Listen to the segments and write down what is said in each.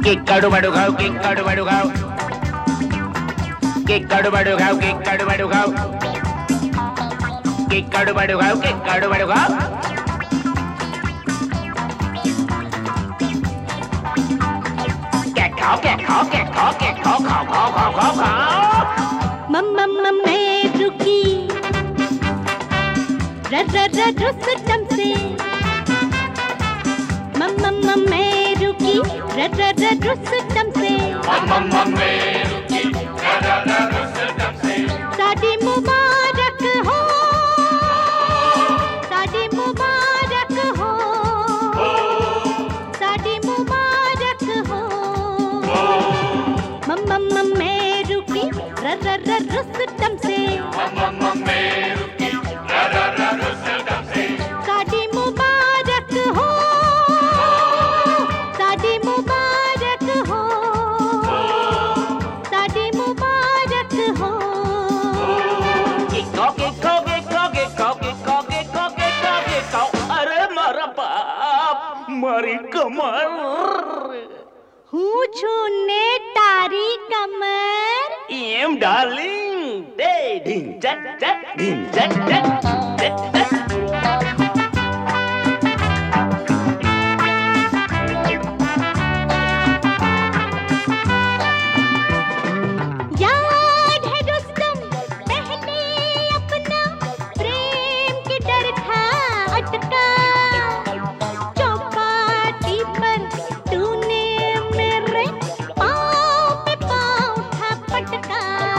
Kikkadu badu gau, kikkadu badu gau. Kikkadu badu gau, kikkadu badu gau. Kikkadu badu gau, kikkadu badu gau. Get cow, get cow, get cow, get cow, cow, cow, cow, cow, cow. Mama मैं रुकी रुस्तम से मम्मा मैं रुकी रुस्तम से मम्मा मैं रुकी रुस्तम से शादी मुबारक हो शादी मुबारक हो शादी मुबारक हो मम्मा मैं रुकी रुस्तम से मम्मा मैं रुकी रुस्तम से शादी मुबारक हो शादी मुबारक हो शादी मुबारक हो Gekko, gekko, gekko, gekko, gekko, gekko, gekko, gekko. अरे मारा बाप मारी कमर हूँ छूने तारी कमर Em darling, day ding chat chat ding chat chat chat chat. याद है रुस्तम पहले अपना प्रेम के डर था अटका चौपाटी पर तूने मेरे पाँव पे पाँव था पटका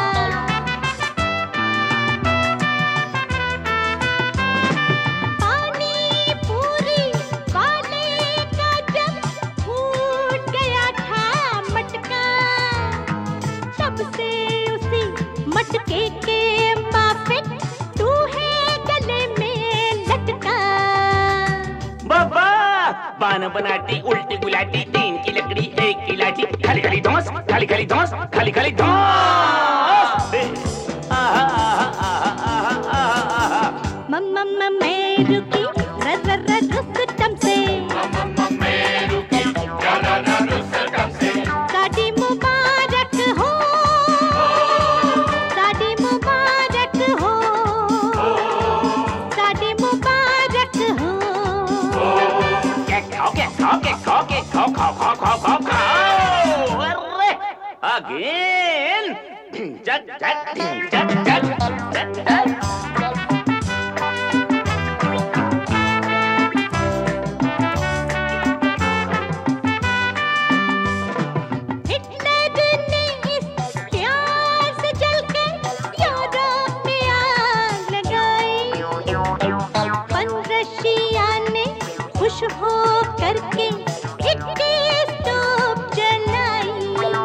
पानी पूरी वाले का जब फूट गया था मटका तब से उसी मटके के माफिक तू है गले में लटका बाबा बान बनाती उल्टी गुलाटी तीन की लकड़ी एक की लाठी खाली खाली धौंस खाली खाली धौंस खाली खाली धौंस मम्मा मैं रुकी रुस्तम से मम्मा मैं रुकी रुस्तम से शादी मुबारक हो शादी मुबारक हो शादी मुबारक हो get cow get cow get cow get cow cow cow cow cow cow अरे again chat chat ding chat chat chat chat. Hitler ने इस प्यार से जलकर यूरोप में आग लगाई रशिया ने खुश हो करके 21 तोप जलाई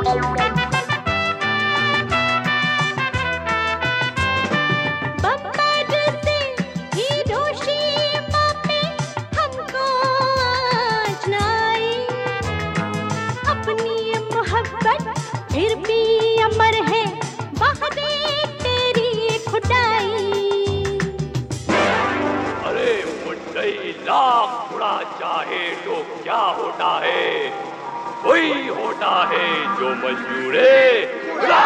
बम्बर से हिरोशिमा पे हमको आज न आई अपनी मोहब्बत फिर भी अमर है बहादे तेरी खुदाई अरे मुंडई लाख उड़ा चाहे तो क्या होता है वही होता है जो मंजूर है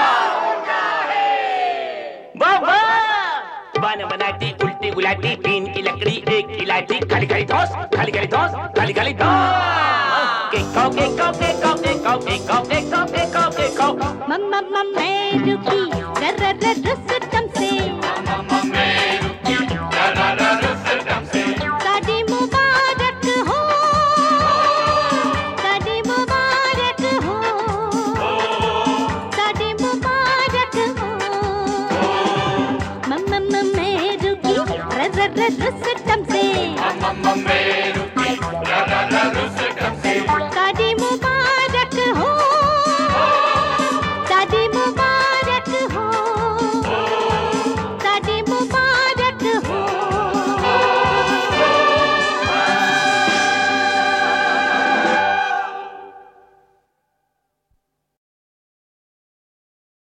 बाबा बान बनाती उल्टी गुलाटी तीन की लकड़ी एक की लाठी खाली खाली धौंस खाली खाली धौंस खाली खाली धौंस गेको गेको गेको गेको गेको गेको गेको गेको मम्मा मैं रुकी रुस्तम से मम्मा मैं रुकी रुस्तम से शादी मुबारक हो शादी मुबारक हो शादी मुबारक हो मम्मा मैं रुकी रुस्तम से मम्मा मैं रुकी